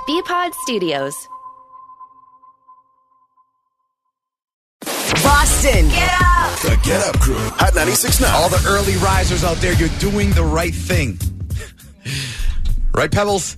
BPod Studios. Boston. Get up. The Get Up Crew. Hot 96.9. All the early risers out there, you're doing the right thing. Right, Pebbles?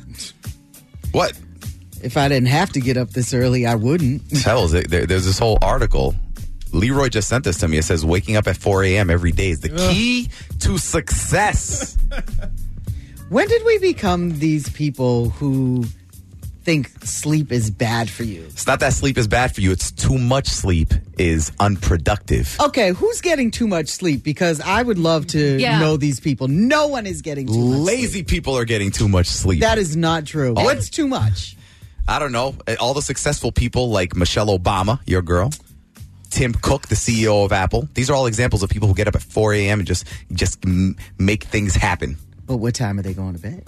What? If I didn't have to get up this early, I wouldn't. Pebbles, there's this whole article. Leroy just sent this to me. It says waking up at 4 a.m. every day is the key to success. When did we become these people who think sleep is bad for you? It's not that sleep is bad for you. It's too much sleep is unproductive. Okay, who's getting too much sleep? Because I would love to know these people. No one is getting too much Lazy sleep. people are getting too much sleep. That is not true. What's too much? I don't know. All the successful people like Michelle Obama, your girl, Tim Cook, the CEO of Apple. These are all examples of people who get up at 4 a.m. and just make things happen. But what time are they going to bed?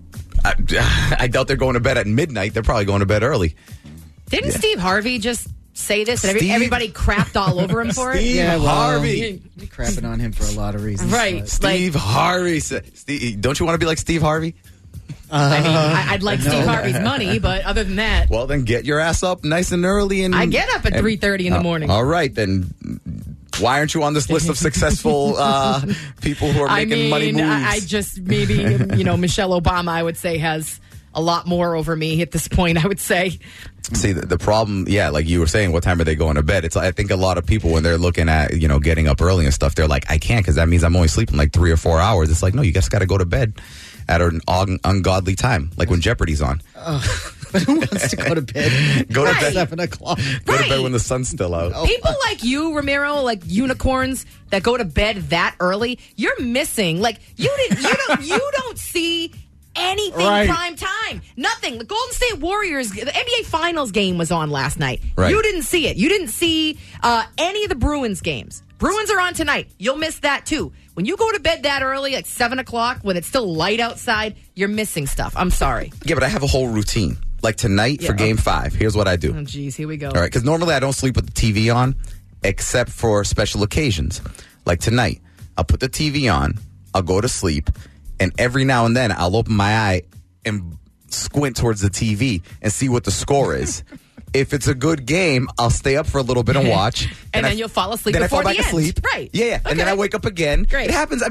I doubt they're going to bed at midnight. They're probably going to bed early. Didn't Steve Harvey just say this? And everybody crapped all over him for it? Steve Harvey. You're crapping on him for a lot of reasons. Right. Steve Harvey. Don't you want to be like Steve Harvey? I mean, I'd like Steve Harvey's money, but other than that. Well, then get your ass up nice and early. And I get up at 3:30 in the morning. All right, then. Why aren't you on this list of successful people who are making money moves? I just maybe, Michelle Obama, I would say, has a lot more over me at this point, I would say. See, the problem, like you were saying, what time are they going to bed? I think a lot of people, when they're looking at, getting up early and stuff, they're like, I can't because that means I'm only sleeping like 3 or 4 hours. It's like, no, you just got to go to bed at an ungodly time, like when Jeopardy's on. But who wants to go to bed? Go to bed at 7 o'clock. Go to bed when the sun's still out. People like you, Ramiro, like unicorns that go to bed that early, you're missing. Like you don't see anything prime time. Nothing. The Golden State Warriors, the NBA Finals game was on last night. Right. You didn't see it. You didn't see any of the Bruins games. Bruins are on tonight. You'll miss that too. When you go to bed that early, like 7 o'clock, when it's still light outside, you're missing stuff. I'm sorry. Yeah, but I have a whole routine. Like tonight for Game 5, here's what I do. Oh, geez, here we go. All right, because normally I don't sleep with the TV on, except for special occasions. Like tonight, I'll put the TV on, I'll go to sleep, and every now and then I'll open my eye and squint towards the TV and see what the score is. If it's a good game, I'll stay up for a little bit and watch. and then you'll fall asleep then before I fall the back end. asleep. Right. Yeah. Okay. And then I wake up again. Great. It happens,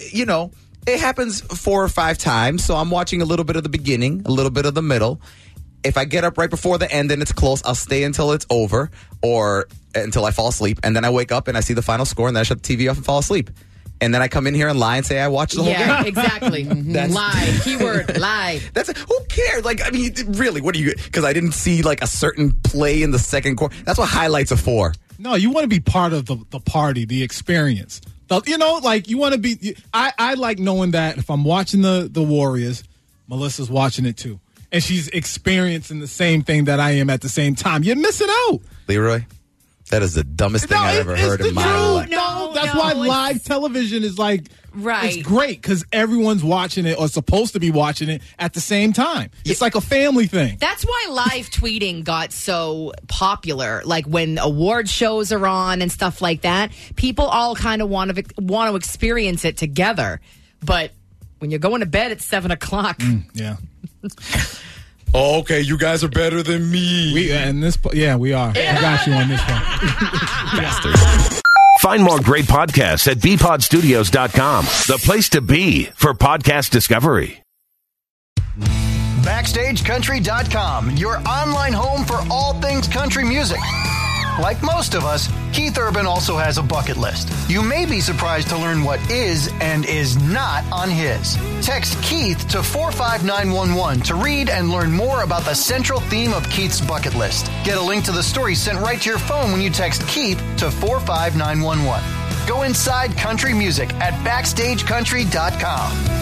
it happens 4 or 5 times. So I'm watching a little bit of the beginning, a little bit of the middle. If I get up right before the end and it's close, I'll stay until it's over or until I fall asleep. And then I wake up and I see the final score and then I shut the TV off and fall asleep. And then I come in here and lie and say I watched the whole game. Yeah, exactly. Lie. Keyword, lie. Who cares? Really, what do you... Because I didn't see, a certain play in the second quarter. That's what highlights are for. No, you want to be part of the party, the experience. You want to be... I like knowing that if I'm watching the Warriors, Melissa's watching it too. And she's experiencing the same thing that I am at the same time. You're missing out. Leroy, that is the dumbest thing I've ever heard in my life. That's why live television is right. It's great because everyone's watching it or supposed to be watching it at the same time. It's like a family thing. That's why live tweeting got so popular. Like when award shows are on and stuff like that, people all kind of want to experience it together. But when you're going to bed at 7 o'clock. Yeah. Oh, okay, you guys are better than me. We are. I got you on this one. Bastards. Find more great podcasts at bpodstudios.com, the place to be for podcast discovery. BackstageCountry.com, your online home for all things country music. Like most of us, Keith Urban also has a bucket list. You may be surprised to learn what is and is not on his. Text Keith to 45911 to read and learn more about the central theme of Keith's bucket list. Get a link to the story sent right to your phone when you text Keith to 45911. Go inside country music at BackstageCountry.com.